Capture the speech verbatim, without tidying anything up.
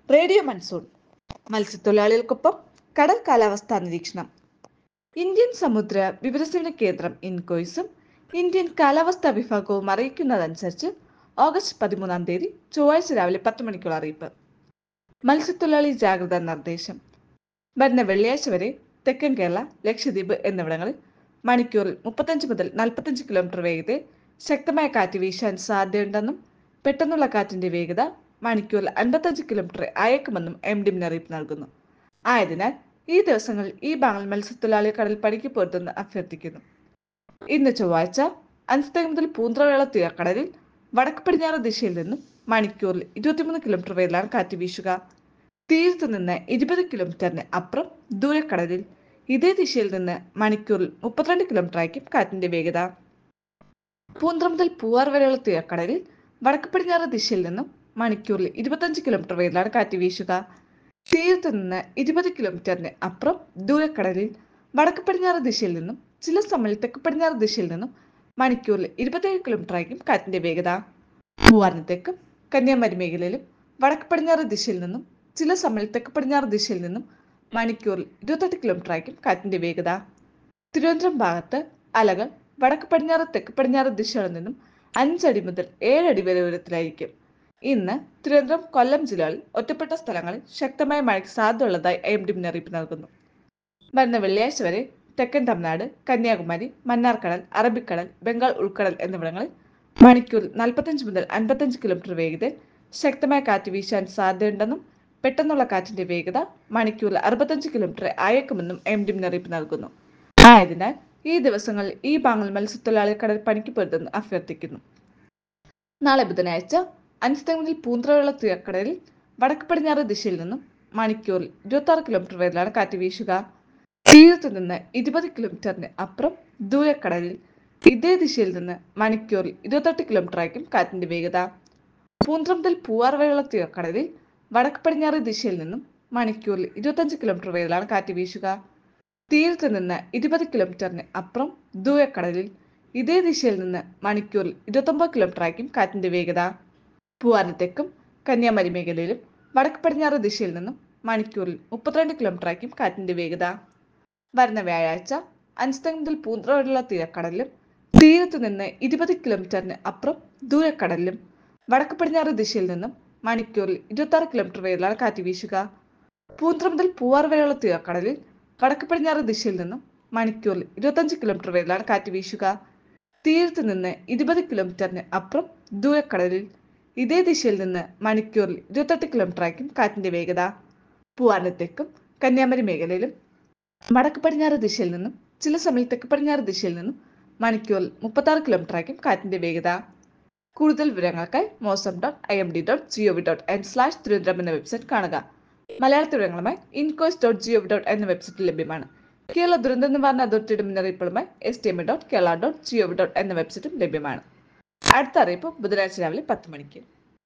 Radio monsoon മത്സ്യത്തൊഴിലാളികൾക്കൊപ്പം കടൽ കാലാവസ്ഥാ നിരീക്ഷണം. ഇന്ത്യൻ സമുദ്ര വിവരസേവന കേന്ദ്രം ഇൻകോയ്സും ഇന്ത്യൻ കാലാവസ്ഥാ വിഭാഗവും അറിയിക്കുന്നതനുസരിച്ച് ഓഗസ്റ്റ് പതിമൂന്നാം തീയതി ചൊവ്വാഴ്ച രാവിലെ പത്ത് മണിക്കുള്ള അറിയിപ്പ്. മത്സ്യത്തൊഴിലാളി ജാഗ്രതാ നിർദ്ദേശം. വരുന്ന വെള്ളിയാഴ്ച വരെ തെക്കൻ കേരള, ലക്ഷദ്വീപ് എന്നിവിടങ്ങളിൽ മണിക്കൂറിൽ മുപ്പത്തഞ്ച് മുതൽ നാൽപ്പത്തഞ്ച് കിലോമീറ്റർ വേഗതയിൽ ശക്തമായ കാറ്റ് വീശാൻ സാധ്യതയുണ്ടെന്നും പെട്ടെന്നുള്ള കാറ്റിന്റെ വേഗത മണിക്കൂറിൽ അൻപത്തഞ്ച് കിലോമീറ്റർ അയക്കുമെന്നും എം ഡി മുന്നറിയിപ്പ് നൽകുന്നു. ആയതിനാൽ ഈ ദിവസങ്ങളിൽ ഈ ഭാഗങ്ങളിൽ മത്സ്യത്തൊഴിലാളി കടൽ പണിക്ക് പോരുതെന്ന് അഭ്യർത്ഥിക്കുന്നു. ഇന്ന് ചൊവ്വാഴ്ച അഞ്ച് മുതൽ പൂന്തറയുള്ള തീരക്കടലിൽ വടക്ക് പടിഞ്ഞാറ് ദിശയിൽ നിന്നും മണിക്കൂറിൽ ഇരുപത്തിമൂന്ന് കിലോമീറ്റർ വേഗത്തിലാണ് കാറ്റ് വീശുക. തീരത്തു നിന്ന് ഇരുപത് കിലോമീറ്ററിന് അപ്പുറം ദൂരക്കടലിൽ ഇതേ ദിശയിൽ നിന്ന് മണിക്കൂറിൽ മുപ്പത്തിരണ്ട് കിലോമീറ്റർ ആയിരിക്കും കാറ്റിന്റെ വേഗത. പൂന്തറ മുതൽ പൂവാർ വരെയുള്ള തീരക്കടലിൽ വടക്ക് പടിഞ്ഞാറ് ദിശയിൽ നിന്നും മണിക്കൂറിൽ ഇരുപത്തഞ്ച് കിലോമീറ്റർ വേഗത്തിലാണ് കാറ്റ് വീശുക. തീരത്തു നിന്ന് ഇരുപത് കിലോമീറ്ററിന് അപ്പുറം ദൂരക്കടലിൽ വടക്ക് പടിഞ്ഞാറ് ദിശയിൽ നിന്നും ചില സമയം തെക്ക് പടിഞ്ഞാറ് ദിശയിൽ നിന്നും മണിക്കൂറിൽ ഇരുപത്തേഴ് കിലോമീറ്റർ ആയിരിക്കും കാറ്റിന്റെ വേഗത. പൂവാറിന് തെക്കും കന്യാകുമാരി മേഖലയിലും വടക്ക് പടിഞ്ഞാറ് ദിശയിൽ നിന്നും ചില സമയം തെക്ക് പടിഞ്ഞാറ് ദിശയിൽ നിന്നും മണിക്കൂറിൽ ഇരുപത്തെട്ട് കിലോമീറ്റർ ആയിരിക്കും കാറ്റിന്റെ വേഗത. തിരുവനന്തപുരം ഭാഗത്ത് അലകൾ വടക്ക് പടിഞ്ഞാറ് തെക്ക് പടിഞ്ഞാറ് ദിശകളിൽ നിന്നും അഞ്ചടി മുതൽ ഏഴടി വരെ ഉയരത്തിലായിരിക്കും. ഇന്ന് തിരുവനന്തപുരം, കൊല്ലം ജില്ലകളിൽ ഒറ്റപ്പെട്ട സ്ഥലങ്ങളിൽ ശക്തമായ മഴയ്ക്ക് സാധ്യതയുള്ളതായി എം ഡി മുന്നറിയിപ്പ് നൽകുന്നു. വരുന്ന വെള്ളിയാഴ്ച വരെ തെക്കൻ തമിഴ്നാട്, കന്യാകുമാരി, മന്നാർക്കടൽ, അറബിക്കടൽ, ബംഗാൾ ഉൾക്കടൽ എന്നിവിടങ്ങളിൽ മണിക്കൂറിൽ നാൽപ്പത്തഞ്ച് മുതൽ അൻപത്തഞ്ച് കിലോമീറ്റർ വേഗതയിൽ ശക്തമായ കാറ്റ് വീശാൻ സാധ്യതയുണ്ടെന്നും പെട്ടെന്നുള്ള കാറ്റിന്റെ വേഗത മണിക്കൂറിൽ അറുപത്തഞ്ച് കിലോമീറ്റർ അയക്കുമെന്നും എം ഡി മുന്നറിയിപ്പ് നൽകുന്നു. ആയതിനാൽ ഈ ദിവസങ്ങളിൽ ഈ ഭാഗങ്ങളിൽ മത്സ്യത്തൊഴിലാളി കടൽ പണിക്ക് പോരുതെന്ന് അഭ്യർത്ഥിക്കുന്നു. നാളെ ബുധനാഴ്ച അഞ്ച് മുതൽ പൂന്തറയുള്ള തീരക്കടലിൽ വടക്ക് പടിഞ്ഞാറ് ദിശയിൽ നിന്നും മണിക്കൂറിൽ ഇരുപത്തി ആറ് കിലോമീറ്റർ വേഗത്തിലാണ് കാറ്റ് വീശുക. തീരത്തു നിന്ന് ഇരുപത് കിലോമീറ്ററിന് അപ്പുറം ദൂരക്കടലിൽ ഇതേ ദിശയിൽ നിന്ന് മണിക്കൂറിൽ ഇരുപത്തെട്ട് കിലോമീറ്റർ ആയിരിക്കും കാറ്റിന്റെ വേഗത. പൂന്തറ മുതൽ പൂവാർ വരെയുള്ള തീരക്കടലിൽ വടക്ക് പടിഞ്ഞാറ് ദിശയിൽ നിന്നും മണിക്കൂറിൽ ഇരുപത്തഞ്ച് കിലോമീറ്റർ വേഗത്തിലാണ് കാറ്റ് വീശുക. തീരത്തു നിന്ന് ഇരുപത് കിലോമീറ്ററിന് അപ്പുറം ദൂരക്കടലിൽ ഇതേ ദിശയിൽ നിന്ന് മണിക്കൂറിൽ ഇരുപത്തൊമ്പത് കിലോമീറ്റർ ആയിരിക്കും കാറ്റിന്റെ വേഗത. പൂവാറിന് തെക്കും കന്യാകുമാരി മേഖലയിലും വടക്ക് പടിഞ്ഞാറ് ദിശയിൽ നിന്നും മണിക്കൂറിൽ മുപ്പത്തിരണ്ട് കിലോമീറ്റർ ആയിരിക്കും കാറ്റിന്റെ വേഗത. വരുന്ന വ്യാഴാഴ്ച അഞ്ച് മുതൽ പൂന്തറ വരെയുള്ള തീരക്കടലിലും തീരത്തു നിന്ന് ഇരുപത് കിലോമീറ്ററിന് അപ്പുറം ദൂരക്കടലിലും വടക്ക് പടിഞ്ഞാറ് ദിശയിൽ നിന്നും മണിക്കൂറിൽ ഇരുപത്തി ആറ് കിലോമീറ്റർ വേഗത്തിലാണ് കാറ്റ് വീശുക. പൂന്തറ മുതൽ പൂവാർ വരെയുള്ള തീരക്കടലിൽ വടക്ക് പടിഞ്ഞാറ് ദിശയിൽ നിന്നും മണിക്കൂറിൽ ഇരുപത്തഞ്ച് കിലോമീറ്റർ വേഗത്തിലാണ് കാറ്റ് വീശുക. തീരത്തു നിന്ന് ഇരുപത് കിലോമീറ്ററിന് അപ്പുറം ദൂരക്കടലിൽ ഇതേ ദിശയിൽ നിന്ന് മണിക്കൂറിൽ ഇരുപത്തെട്ട് കിലോമീറ്റർ ആയിരിക്കും കാറ്റിന്റെ വേഗത. പൂവാറിന് തെക്കും കന്യാകുമാരി മേഖലയിലും വടക്ക് പടിഞ്ഞാറ് ദിശയിൽ നിന്നും ചില സമയം തെക്ക് പടിഞ്ഞാറ് ദിശയിൽ നിന്നും മണിക്കൂറിൽ മുപ്പത്തി ആറ് കിലോമീറ്റർ ആയിരിക്കും കാറ്റിന്റെ വേഗത. കൂടുതൽ വിവരങ്ങൾക്കായി Mausam dot I M D dot G O V dot in slash Thiruvananthapuram എന്ന വെബ്സൈറ്റ് കാണുക. മലയാള വിവരങ്ങളുമായി INCOIS dot G O V dot എന്ന വെബ്സൈറ്റിൽ ലഭ്യമാണ്. കേരള ദുരന്ത നിവാരണ അതോറിറ്റിയുടെ മുന്നറിയിപ്പുകളുമായി S T M dot Kerala dot G O V dot എന്ന വെബ്സൈറ്റും ലഭ്യമാണ്. അടുത്ത അറിയിപ്പ് ബുധനാഴ്ച രാവിലെ പത്ത് മണിക്ക്.